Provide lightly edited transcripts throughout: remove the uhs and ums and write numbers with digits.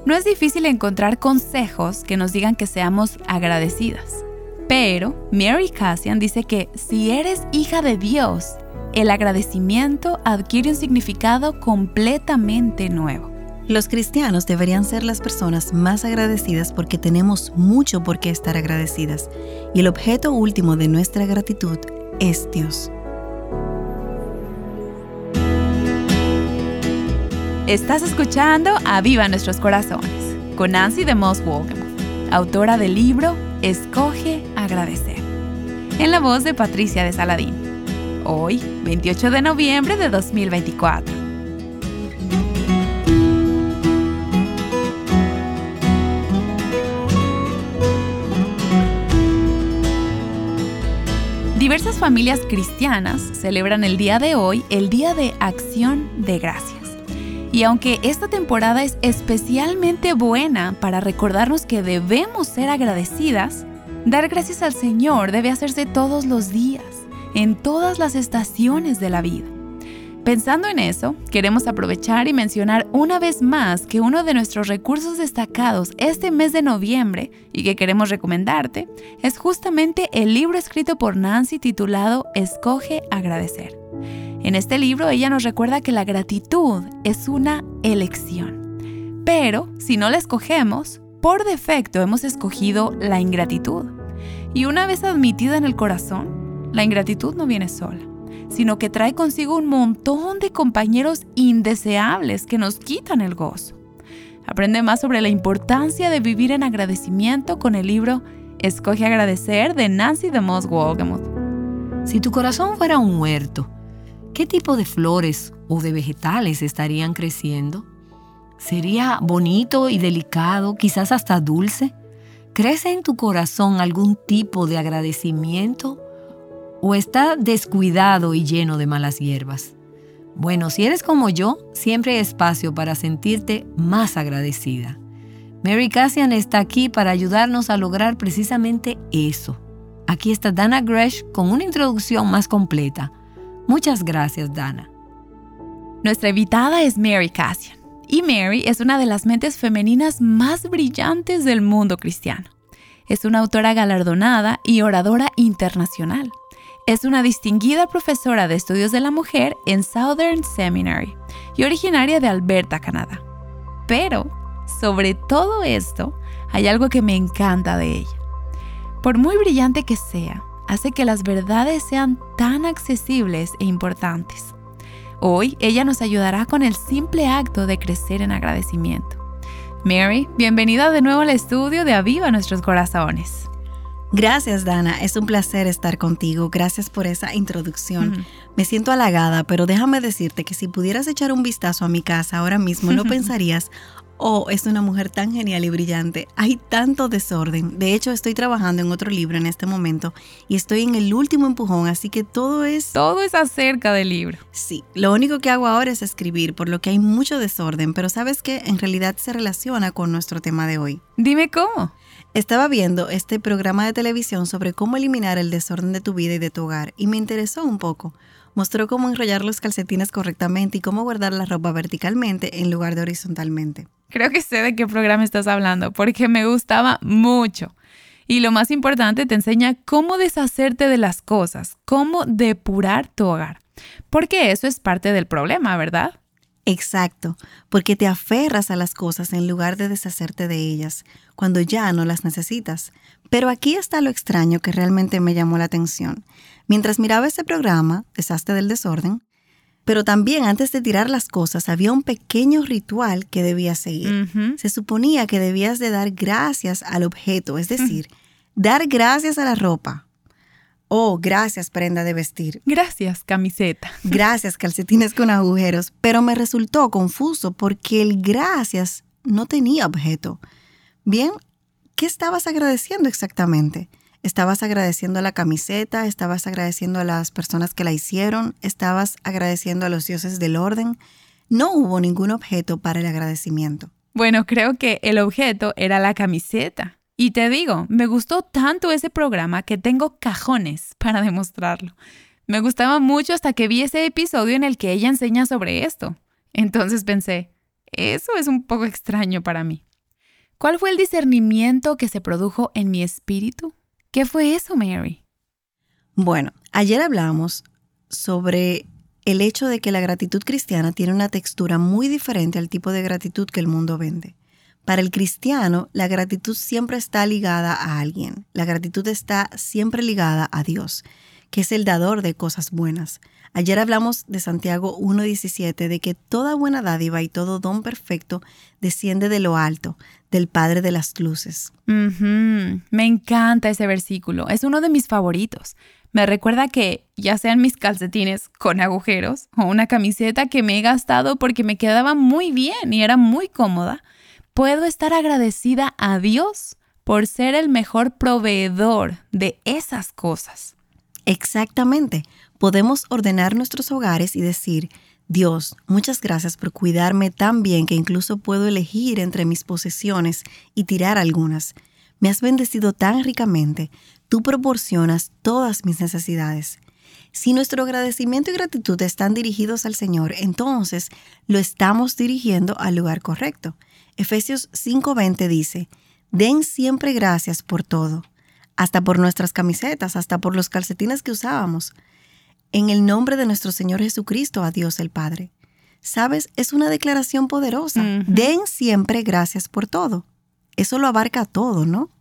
No es difícil encontrar consejos que nos digan que seamos agradecidas. Pero Mary Kassian dice que si eres hija de Dios, el agradecimiento adquiere un significado completamente nuevo. Los cristianos deberían ser las personas más agradecidas porque tenemos mucho por qué estar agradecidas. Y el objeto último de nuestra gratitud es Dios. Estás escuchando Aviva Nuestros Corazones con Nancy DeMoss Wolgemuth, autora del libro Escoge Agradecer, en la voz de Patricia de Saladín. Hoy, 28 de noviembre de 2024. Diversas familias cristianas celebran el día de hoy el Día de Acción de Gracias. Y aunque esta temporada es especialmente buena para recordarnos que debemos ser agradecidas, dar gracias al Señor debe hacerse todos los días, en todas las estaciones de la vida. Pensando en eso, queremos aprovechar y mencionar una vez más que uno de nuestros recursos destacados este mes de noviembre y que queremos recomendarte es justamente el libro escrito por Nancy titulado Escoge Agradecer. En este libro ella nos recuerda que la gratitud es una elección. Pero si no la escogemos, por defecto hemos escogido la ingratitud. Y una vez admitida en el corazón, la ingratitud no viene sola, sino que trae consigo un montón de compañeros indeseables que nos quitan el gozo. Aprende más sobre la importancia de vivir en agradecimiento con el libro Escoge Agradecer de Nancy DeMoss Wolgemuth. Si tu corazón fuera un huerto, ¿qué tipo de flores o de vegetales estarían creciendo? ¿Sería bonito y delicado, quizás hasta dulce? ¿Crece en tu corazón algún tipo de agradecimiento? ¿O está descuidado y lleno de malas hierbas? Bueno, si eres como yo, siempre hay espacio para sentirte más agradecida. Mary Kassian está aquí para ayudarnos a lograr precisamente eso. Aquí está Dana Gresh con una introducción más completa. Muchas gracias, Dana. Nuestra invitada es Mary Kassian, y Mary es una de las mentes femeninas más brillantes del mundo cristiano. Es una autora galardonada y oradora internacional. Es una distinguida profesora de estudios de la mujer en Southern Seminary y originaria de Alberta, Canadá. Pero, sobre todo esto, hay algo que me encanta de ella. Por muy brillante que sea, hace que las verdades sean tan accesibles e importantes. Hoy, ella nos ayudará con el simple acto de crecer en agradecimiento. Mary, bienvenida de nuevo al estudio de Aviva Nuestros Corazones. Gracias, Dana. Es un placer estar contigo. Gracias por esa introducción. Me siento halagada, pero déjame decirte que si pudieras echar un vistazo a mi casa ahora mismo, no pensarías, oh, es una mujer tan genial y brillante. Hay tanto desorden. De hecho, estoy trabajando en otro libro en este momento y estoy en el último empujón, así que todo es acerca del libro. Sí, lo único que hago ahora es escribir, por lo que hay mucho desorden, pero ¿sabes qué? En realidad se relaciona con nuestro tema de hoy. Dime cómo. Estaba viendo este programa de televisión sobre cómo eliminar el desorden de tu vida y de tu hogar y me interesó un poco. Mostró cómo enrollar los calcetines correctamente y cómo guardar la ropa verticalmente en lugar de horizontalmente. Creo que sé de qué programa estás hablando porque me gustaba mucho. Y lo más importante, te enseña cómo deshacerte de las cosas, cómo depurar tu hogar. Porque eso es parte del problema, ¿verdad? Exacto, porque te aferras a las cosas en lugar de deshacerte de ellas, cuando ya no las necesitas. Pero aquí está lo extraño que realmente me llamó la atención. Mientras miraba ese programa, Deshazte del Desorden, pero también antes de tirar las cosas había un pequeño ritual que debías seguir. Se suponía que debías de dar gracias al objeto, es decir, dar gracias a la ropa. Oh, gracias prenda de vestir. Gracias camiseta. Gracias calcetines con agujeros. Pero me resultó confuso porque el gracias no tenía objeto. Bien, ¿qué estabas agradeciendo exactamente? ¿Estabas agradeciendo a la camiseta? ¿Estabas agradeciendo a las personas que la hicieron? ¿Estabas agradeciendo a los dioses del orden? No hubo ningún objeto para el agradecimiento. Bueno, creo que el objeto era la camiseta. Y te digo, me gustó tanto ese programa que tengo cajones para demostrarlo. Me gustaba mucho hasta que vi ese episodio en el que ella enseña sobre esto. Entonces pensé, eso es un poco extraño para mí. ¿Cuál fue el discernimiento que se produjo en mi espíritu? ¿Qué fue eso, Mary? Bueno, ayer hablamos sobre el hecho de que la gratitud cristiana tiene una textura muy diferente al tipo de gratitud que el mundo vende. Para el cristiano, la gratitud siempre está ligada a alguien. La gratitud está siempre ligada a Dios, que es el dador de cosas buenas. Ayer hablamos de Santiago 1:17, de que toda buena dádiva y todo don perfecto desciende de lo alto, del Padre de las luces. Me encanta ese versículo. Es uno de mis favoritos. Me recuerda que, ya sean mis calcetines con agujeros o una camiseta que me he gastado porque me quedaba muy bien y era muy cómoda, puedo estar agradecida a Dios por ser el mejor proveedor de esas cosas. Exactamente. Podemos ordenar nuestros hogares y decir: Dios, muchas gracias por cuidarme tan bien que incluso puedo elegir entre mis posesiones y tirar algunas. Me has bendecido tan ricamente. Tú proporcionas todas mis necesidades. Si nuestro agradecimiento y gratitud están dirigidos al Señor, entonces lo estamos dirigiendo al lugar correcto. Efesios 5:20 dice: den siempre gracias por todo, hasta por nuestras camisetas, hasta por los calcetines que usábamos. En el nombre de nuestro Señor Jesucristo, a Dios el Padre. ¿Sabes? Es una declaración poderosa. Den siempre gracias por todo. Eso lo abarca todo, ¿no?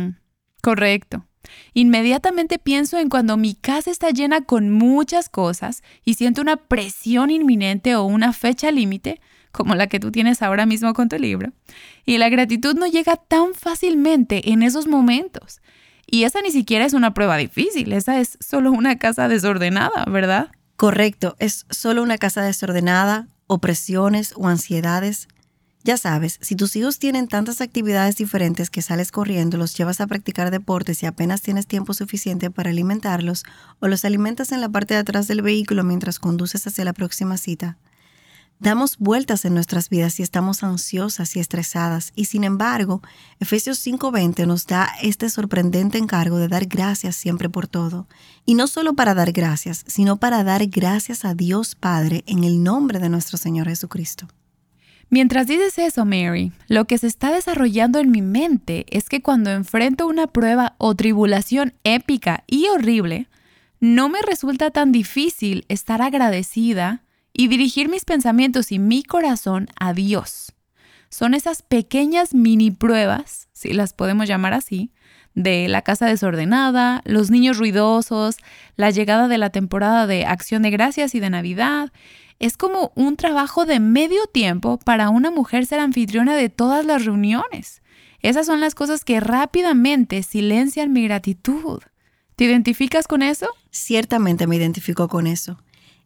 Correcto. Inmediatamente pienso en cuando mi casa está llena con muchas cosas y siento una presión inminente o una fecha límite, como la que tú tienes ahora mismo con tu libro, y la gratitud no llega tan fácilmente en esos momentos. Y esa ni siquiera es una prueba difícil, esa es solo una casa desordenada, ¿verdad? Correcto, es solo una casa desordenada, opresiones o ansiedades. Ya sabes, si tus hijos tienen tantas actividades diferentes que sales corriendo, los llevas a practicar deportes y apenas tienes tiempo suficiente para alimentarlos, o los alimentas en la parte de atrás del vehículo mientras conduces hacia la próxima cita. Damos vueltas en nuestras vidas y estamos ansiosas y estresadas, y sin embargo, Efesios 5:20 nos da este sorprendente encargo de dar gracias siempre por todo. Y no solo para dar gracias, sino para dar gracias a Dios Padre en el nombre de nuestro Señor Jesucristo. Mientras dices eso, Mary, lo que se está desarrollando en mi mente es que cuando enfrento una prueba o tribulación épica y horrible, no me resulta tan difícil estar agradecida y dirigir mis pensamientos y mi corazón a Dios. Son esas pequeñas mini pruebas, si las podemos llamar así, de la casa desordenada, los niños ruidosos, la llegada de la temporada de Acción de Gracias y de Navidad. Es como un trabajo de medio tiempo para una mujer ser anfitriona de todas las reuniones. Esas son las cosas que rápidamente silencian mi gratitud. ¿Te identificas con eso? Ciertamente me identifico con eso.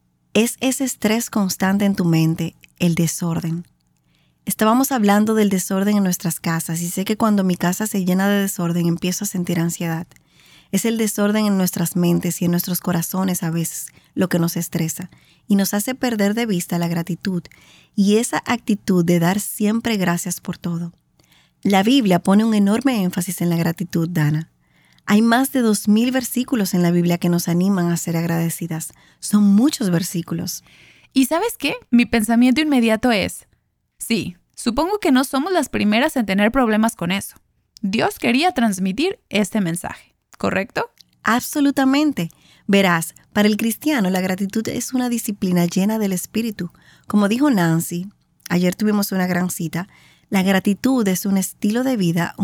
Es ese estrés constante en tu mente, el desorden. Estábamos hablando del desorden en nuestras casas y sé que cuando mi casa se llena de desorden empiezo a sentir ansiedad. Es el desorden en nuestras mentes y en nuestros corazones a veces lo que nos estresa y nos hace perder de vista la gratitud y esa actitud de dar siempre gracias por todo. La Biblia pone un enorme énfasis en la gratitud, Dana. Hay más de 2,000 versículos en la Biblia que nos animan a ser agradecidas. Son muchos versículos. ¿Y sabes qué? Mi pensamiento inmediato es: sí, supongo que no somos las primeras en tener problemas con eso. Dios quería transmitir este mensaje, ¿correcto? Absolutamente. Verás, para el cristiano la gratitud es una disciplina llena del Espíritu. Como dijo Nancy, ayer tuvimos una gran cita, la gratitud es un estilo de vida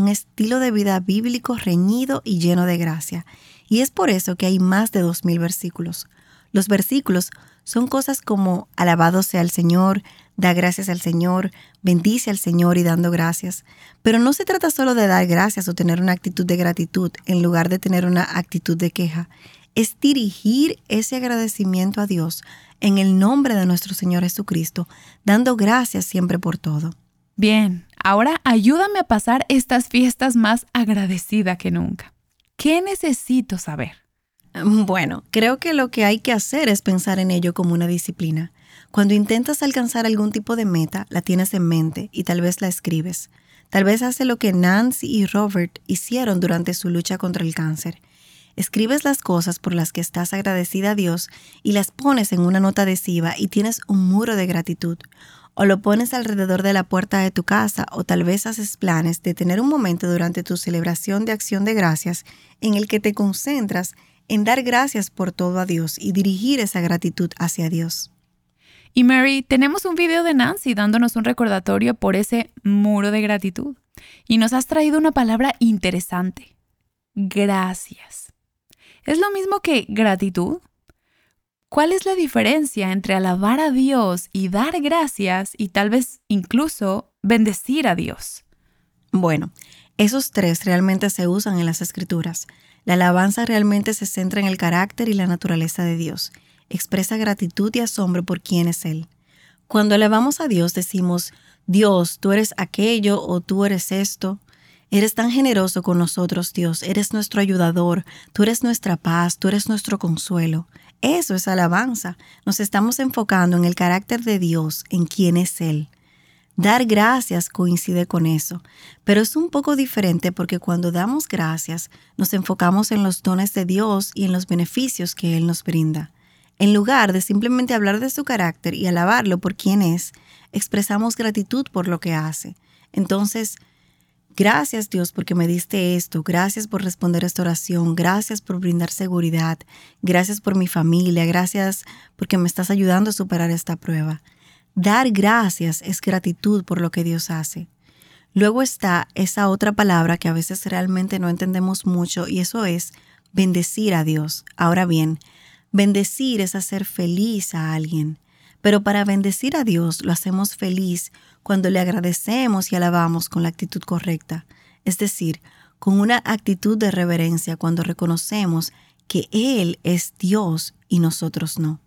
bíblico reñido y lleno de gracia. Y es por eso que hay más de 2,000 versículos. Los versículos son cosas como alabado sea el Señor, da gracias al Señor, bendice al Señor y dando gracias. Pero no se trata solo de dar gracias o tener una actitud de gratitud en lugar de tener una actitud de queja. Es dirigir ese agradecimiento a Dios en el nombre de nuestro Señor Jesucristo, dando gracias siempre por todo. Bien, ahora ayúdame a pasar estas fiestas más agradecida que nunca. ¿Qué necesito saber? Bueno, creo que lo que hay que hacer es pensar en ello como una disciplina. Cuando intentas alcanzar algún tipo de meta, la tienes en mente y tal vez la escribes. Tal vez hace lo que Nancy y Robert hicieron durante su lucha contra el cáncer. Escribes las cosas por las que estás agradecida a Dios y las pones en una nota adhesiva y tienes un muro de gratitud. o lo pones alrededor de la puerta de tu casa, o tal vez haces planes de tener un momento durante tu celebración de acción de gracias en el que te concentras en dar gracias por todo a Dios y dirigir esa gratitud hacia Dios. Y Mary, tenemos un video de Nancy dándonos un recordatorio por ese muro de gratitud. Y nos has traído una palabra interesante. Gracias. ¿Es lo mismo que gratitud? ¿Cuál es la diferencia entre alabar a Dios y dar gracias y tal vez incluso bendecir a Dios? Bueno, esos tres realmente se usan en las Escrituras. La alabanza realmente se centra en el carácter y la naturaleza de Dios. Expresa gratitud y asombro por quién es Él. Cuando alabamos a Dios decimos, Dios, tú eres aquello o tú eres esto. Eres tan generoso con nosotros, Dios. Eres nuestro ayudador. Tú eres nuestra paz. Tú eres nuestro consuelo. Eso es alabanza. Nos estamos enfocando en el carácter de Dios, en quién es Él. Dar gracias coincide con eso, pero es un poco diferente porque cuando damos gracias nos enfocamos en los dones de Dios y en los beneficios que Él nos brinda. En lugar de simplemente hablar de su carácter y alabarlo por quién es, expresamos gratitud por lo que hace. Entonces, gracias Dios porque me diste esto, gracias por responder esta oración, gracias por brindar seguridad, gracias por mi familia, gracias porque me estás ayudando a superar esta prueba. Dar gracias es gratitud por lo que Dios hace. Luego está esa otra palabra que a veces realmente no entendemos mucho y eso es bendecir a Dios. Ahora bien, bendecir es hacer feliz a alguien, pero para bendecir a Dios lo hacemos feliz cuando le agradecemos y alabamos con la actitud correcta, es decir, con una actitud de reverencia cuando reconocemos que Él es Dios y nosotros no.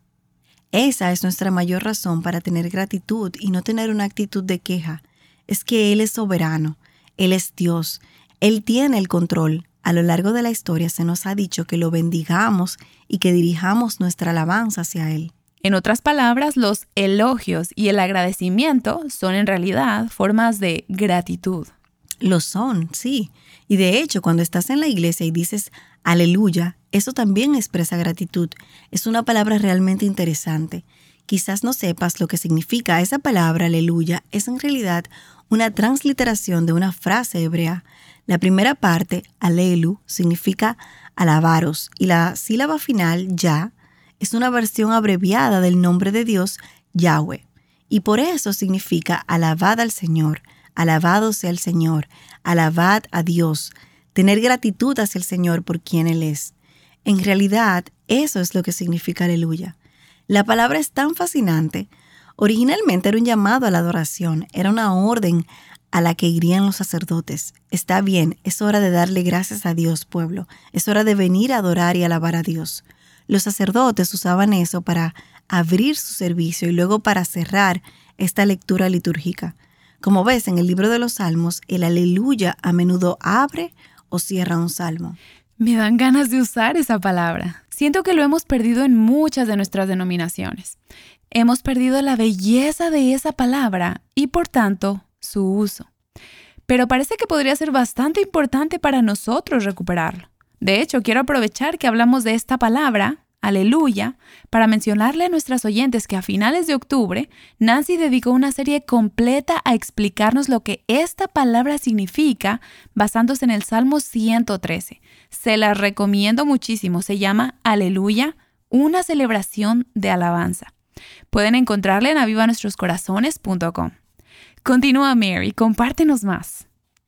Esa es nuestra mayor razón para tener gratitud y no tener una actitud de queja. Es que Él es soberano, Él es Dios, Él tiene el control. A lo largo de la historia se nos ha dicho que lo bendigamos y que dirijamos nuestra alabanza hacia Él. En otras palabras, los elogios y el agradecimiento son en realidad formas de gratitud. Lo son, sí. Y de hecho, cuando estás en la iglesia y dices aleluya, eso también expresa gratitud. Es una palabra realmente interesante. Quizás no sepas lo que significa esa palabra aleluya. Es en realidad una transliteración de una frase hebrea. La primera parte, alelu, significa alabaros y la sílaba final, ya, es una versión abreviada del nombre de Dios, Yahweh. Y por eso significa alabad al Señor, alabado sea el Señor, alabad a Dios, tener gratitud hacia el Señor por quien Él es. En realidad, eso es lo que significa aleluya. La palabra es tan fascinante. Originalmente era un llamado a la adoración, era una orden a la que irían los sacerdotes. Está bien, es hora de darle gracias a Dios, pueblo. Es hora de venir a adorar y alabar a Dios. Los sacerdotes usaban eso para abrir su servicio y luego para cerrar esta lectura litúrgica. Como ves en el libro de los Salmos, el aleluya a menudo abre o cierra un salmo. Me dan ganas de usar esa palabra. Siento que lo hemos perdido en muchas de nuestras denominaciones. Hemos perdido la belleza de esa palabra y, por tanto, su uso. Pero parece que podría ser bastante importante para nosotros recuperarlo. De hecho, quiero aprovechar que hablamos de esta palabra, aleluya, para mencionarle a nuestras oyentes que a finales de octubre, Nancy dedicó una serie completa a explicarnos lo que esta palabra significa basándose en el Salmo 113. Se la recomiendo muchísimo. Se llama Aleluya, una celebración de alabanza. Pueden encontrarla en avivanuestroscorazones.com. Continúa, Mary, compártenos más.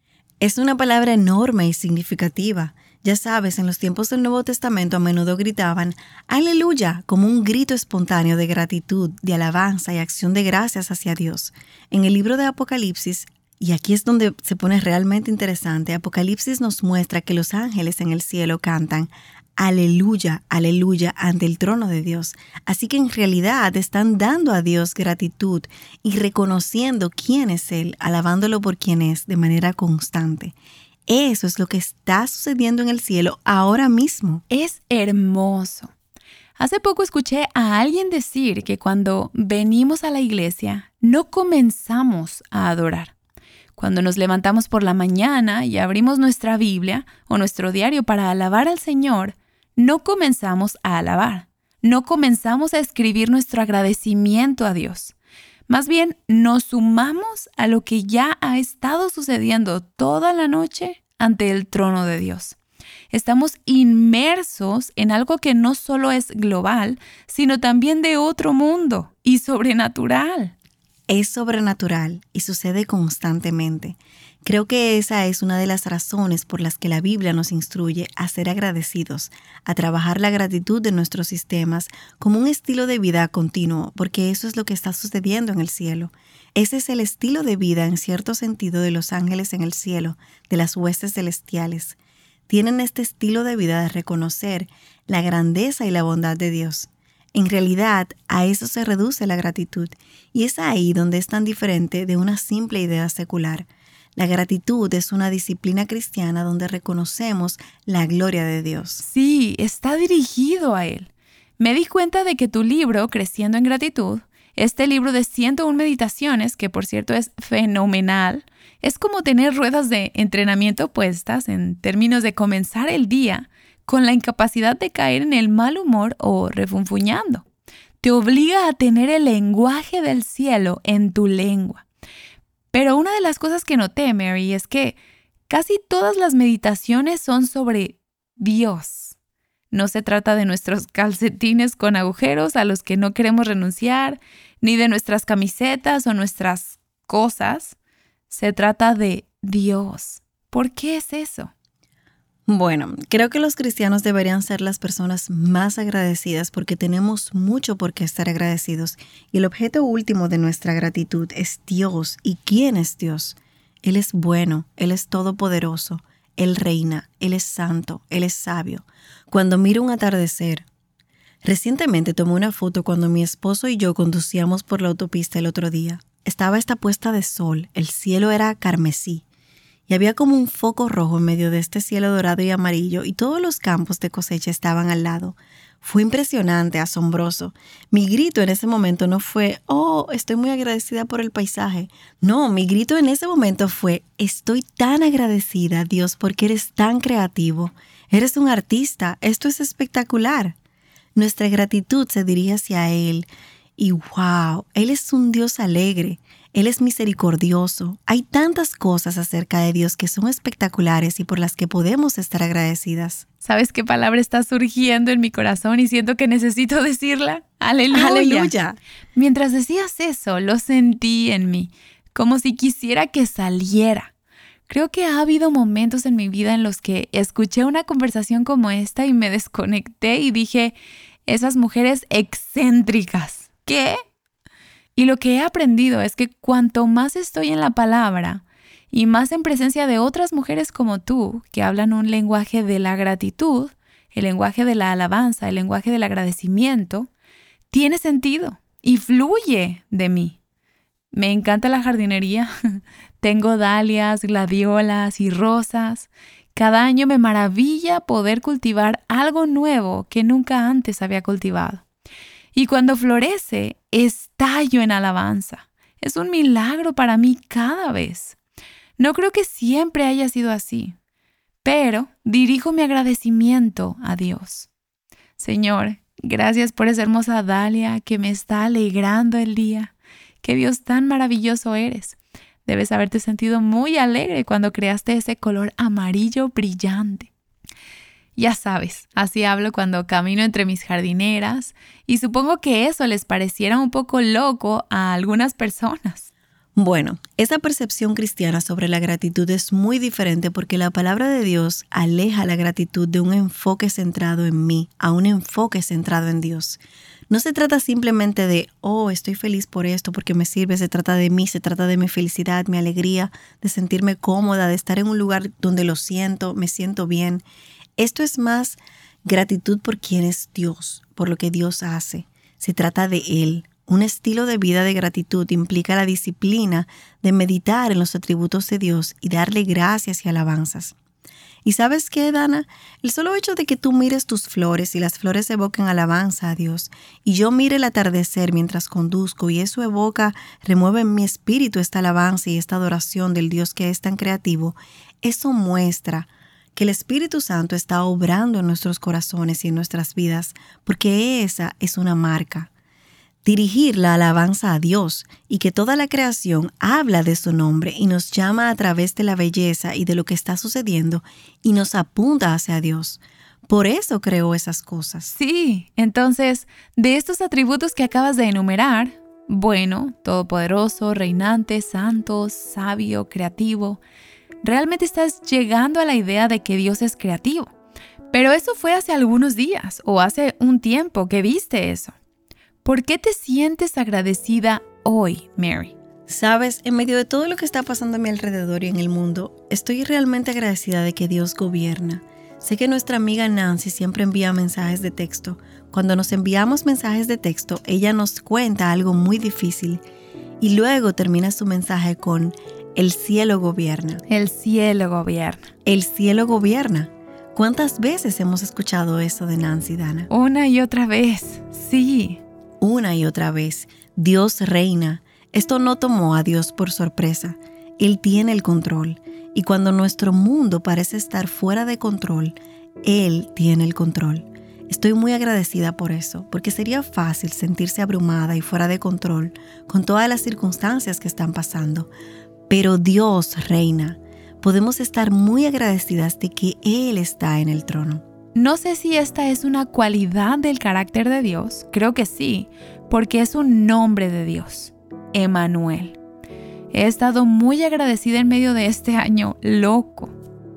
Es una palabra enorme y significativa. Ya sabes, en los tiempos del Nuevo Testamento a menudo gritaban ¡Aleluya! Como un grito espontáneo de gratitud, de alabanza y acción de gracias hacia Dios. En el libro de Apocalipsis, y aquí es donde se pone realmente interesante, Apocalipsis nos muestra que los ángeles en el cielo cantan aleluya, aleluya ante el trono de Dios. Así que en realidad están dando a Dios gratitud y reconociendo quién es Él, alabándolo por quién es de manera constante. Eso es lo que está sucediendo en el cielo ahora mismo. Es hermoso. Hace poco escuché a alguien decir que cuando venimos a la iglesia no comenzamos a adorar. Cuando nos levantamos por la mañana y abrimos nuestra Biblia o nuestro diario para alabar al Señor, no comenzamos a alabar, no comenzamos a escribir nuestro agradecimiento a Dios. Más bien, nos sumamos a lo que ya ha estado sucediendo toda la noche ante el trono de Dios. Estamos inmersos en algo que no solo es global, sino también de otro mundo y sobrenatural. Es sobrenatural y sucede constantemente. Creo que esa es una de las razones por las que la Biblia nos instruye a ser agradecidos, a trabajar la gratitud de nuestros sistemas como un estilo de vida continuo, porque eso es lo que está sucediendo en el cielo. Ese es el estilo de vida en cierto sentido de los ángeles en el cielo, de las huestes celestiales. Tienen este estilo de vida de reconocer la grandeza y la bondad de Dios. En realidad, a eso se reduce la gratitud, y es ahí donde es tan diferente de una simple idea secular. La gratitud es una disciplina cristiana donde reconocemos la gloria de Dios. Sí, está dirigido a Él. Me di cuenta de que tu libro, Creciendo en Gratitud, este libro de 101 meditaciones, que por cierto es fenomenal, es como tener ruedas de entrenamiento puestas en términos de comenzar el día con la incapacidad de caer en el mal humor o refunfuñando. Te obliga a tener el lenguaje del cielo en tu lengua. Pero una de las cosas que noté, Mary, es que casi todas las meditaciones son sobre Dios. No se trata de nuestros calcetines con agujeros a los que no queremos renunciar, ni de nuestras camisetas o nuestras cosas. Se trata de Dios. ¿Por qué es eso? Bueno, creo que los cristianos deberían ser las personas más agradecidas porque tenemos mucho por qué estar agradecidos. Y el objeto último de nuestra gratitud es Dios. ¿Y quién es Dios? Él es bueno, Él es todopoderoso, Él reina, Él es santo, Él es sabio. Cuando miro un atardecer, recientemente tomé una foto cuando mi esposo y yo conducíamos por la autopista el otro día. Estaba esta puesta de sol, el cielo era carmesí. Y había como un foco rojo en medio de este cielo dorado y amarillo y todos los campos de cosecha estaban al lado. Fue impresionante, asombroso. Mi grito en ese momento no fue, oh, estoy muy agradecida por el paisaje. No, mi grito en ese momento fue, estoy tan agradecida, Dios, porque eres tan creativo. Eres un artista, esto es espectacular. Nuestra gratitud se dirige hacia Él. Y wow, Él es un Dios alegre. Él es misericordioso. Hay tantas cosas acerca de Dios que son espectaculares y por las que podemos estar agradecidas. ¿Sabes qué palabra está surgiendo en mi corazón y siento que necesito decirla? ¡Aleluya! ¡Aleluya! Mientras decías eso, lo sentí en mí, como si quisiera que saliera. Creo que ha habido momentos en mi vida en los que escuché una conversación como esta y me desconecté y dije, esas mujeres excéntricas. ¿Qué? Y lo que he aprendido es que cuanto más estoy en la palabra y más en presencia de otras mujeres como tú, que hablan un lenguaje de la gratitud, el lenguaje de la alabanza, el lenguaje del agradecimiento, tiene sentido y fluye de mí. Me encanta la jardinería. Tengo dalias, gladiolas y rosas. Cada año me maravilla poder cultivar algo nuevo que nunca antes había cultivado. Y cuando florece, estallo en alabanza. Es un milagro para mí cada vez. No creo que siempre haya sido así, pero dirijo mi agradecimiento a Dios. Señor, gracias por esa hermosa dalia que me está alegrando el día. Qué Dios tan maravilloso eres. Debes haberte sentido muy alegre cuando creaste ese color amarillo brillante. Ya sabes, así hablo cuando camino entre mis jardineras y supongo que eso les pareciera un poco loco a algunas personas. Bueno, esa percepción cristiana sobre la gratitud es muy diferente porque la palabra de Dios aleja la gratitud de un enfoque centrado en mí a un enfoque centrado en Dios. No se trata simplemente de, oh, estoy feliz por esto porque me sirve, se trata de mí, se trata de mi felicidad, mi alegría, de sentirme cómoda, de estar en un lugar donde lo siento, me siento bien. Esto es más gratitud por quién es Dios, por lo que Dios hace. Se trata de Él. Un estilo de vida de gratitud implica la disciplina de meditar en los atributos de Dios y darle gracias y alabanzas. ¿Y sabes qué, Dana? El solo hecho de que tú mires tus flores y las flores evoquen alabanza a Dios y yo mire el atardecer mientras conduzco y eso remueve en mi espíritu esta alabanza y esta adoración del Dios que es tan creativo, eso muestra que el Espíritu Santo está obrando en nuestros corazones y en nuestras vidas porque esa es una marca. dirigir la alabanza a Dios y que toda la creación habla de su nombre y nos llama a través de la belleza y de lo que está sucediendo y nos apunta hacia Dios. Por eso creó esas cosas. Sí, entonces, de estos atributos que acabas de enumerar, bueno, todopoderoso, reinante, santo, sabio, creativo, realmente estás llegando a la idea de que Dios es creativo. Pero eso fue hace algunos días o hace un tiempo que viste eso. ¿Por qué te sientes agradecida hoy, Mary? Sabes, en medio de todo lo que está pasando a mi alrededor y en el mundo, estoy realmente agradecida de que Dios gobierna. Sé que nuestra amiga Nancy siempre envía mensajes de texto. Cuando nos enviamos mensajes de texto, ella nos cuenta algo muy difícil y luego termina su mensaje con el cielo gobierna. El cielo gobierna. El cielo gobierna. ¿Cuántas veces hemos escuchado eso de Nancy, Dana? Una y otra vez, sí. Una y otra vez. Dios reina. Esto no tomó a Dios por sorpresa. Él tiene el control. Y cuando nuestro mundo parece estar fuera de control, Él tiene el control. Estoy muy agradecida por eso, porque sería fácil sentirse abrumada y fuera de control con todas las circunstancias que están pasando. Pero Dios reina. Podemos estar muy agradecidas de que Él está en el trono. No sé si esta es una cualidad del carácter de Dios. Creo que sí, porque es un nombre de Dios. Emmanuel. He estado muy agradecida en medio de este año loco.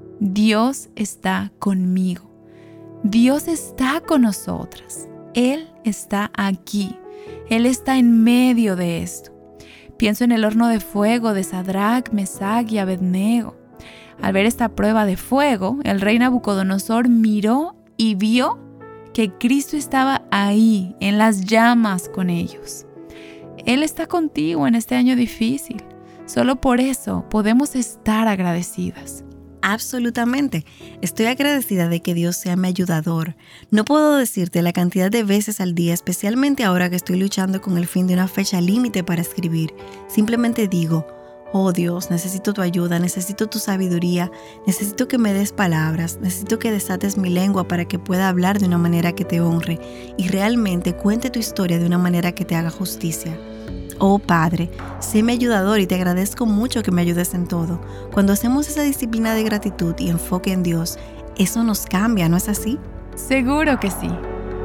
Dios está conmigo. Dios está con nosotras. Él está aquí. Él está en medio de esto. Pienso en el horno de fuego de Sadrach, Mesach y Abednego. Al ver esta prueba de fuego, el rey Nabucodonosor miró y vio que Cristo estaba ahí, en las llamas con ellos. Él está contigo en este año difícil. Solo por eso podemos estar agradecidas. Absolutamente. Estoy agradecida de que Dios sea mi ayudador. No puedo decirte la cantidad de veces al día, especialmente ahora que estoy luchando con el fin de una fecha límite para escribir. Simplemente digo, oh Dios, necesito tu ayuda, necesito tu sabiduría, necesito que me des palabras, necesito que desates mi lengua para que pueda hablar de una manera que te honre y realmente cuente tu historia de una manera que te haga justicia. Oh Padre, sé mi ayudador y te agradezco mucho que me ayudes en todo. Cuando hacemos esa disciplina de gratitud y enfoque en Dios, eso nos cambia, ¿no es así? Seguro que sí.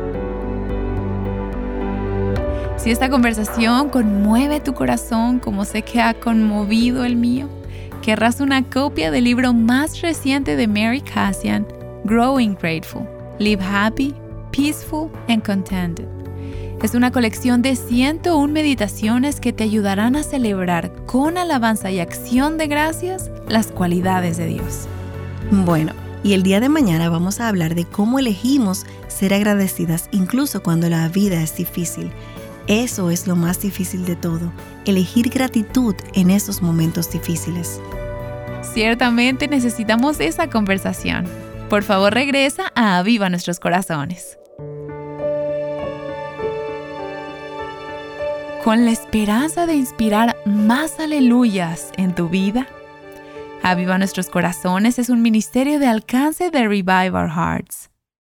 Si esta conversación conmueve tu corazón como sé que ha conmovido el mío, querrás una copia del libro más reciente de Mary Kassian, Growing Grateful, Live Happy, Peaceful and Contented. Es una colección de 101 meditaciones que te ayudarán a celebrar con alabanza y acción de gracias las cualidades de Dios. Bueno, y el día de mañana vamos a hablar de cómo elegimos ser agradecidas incluso cuando la vida es difícil. Eso es lo más difícil de todo, elegir gratitud en esos momentos difíciles. Ciertamente necesitamos esa conversación. Por favor, regresa a Aviva Nuestros Corazones. Con la esperanza de inspirar más aleluyas en tu vida, Aviva Nuestros Corazones es un ministerio de alcance de Revive Our Hearts.